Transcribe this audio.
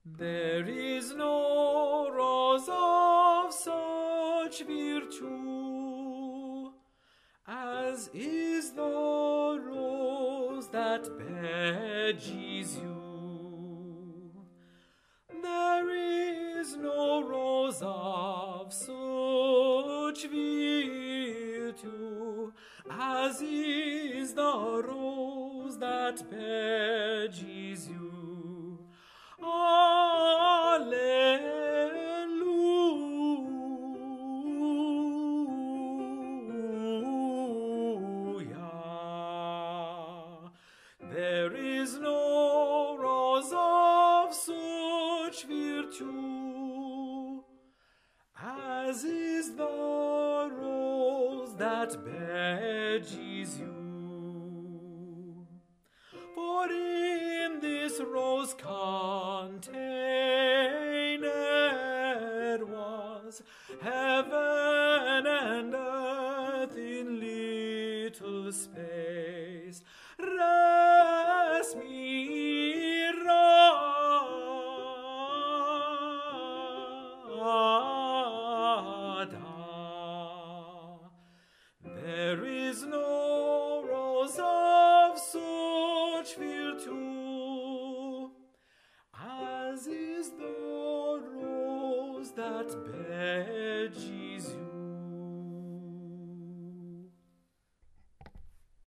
There is no rose of such virtue as is the rose that beges you. There is no rose of such virtue as is the rose that beges you. Alleluia. There is no rose of such virtue as is the rose that beges you. For in this rose contained was heaven and earth in little space. Res mirada. There is no rose of such virtue as is the rose that beges you.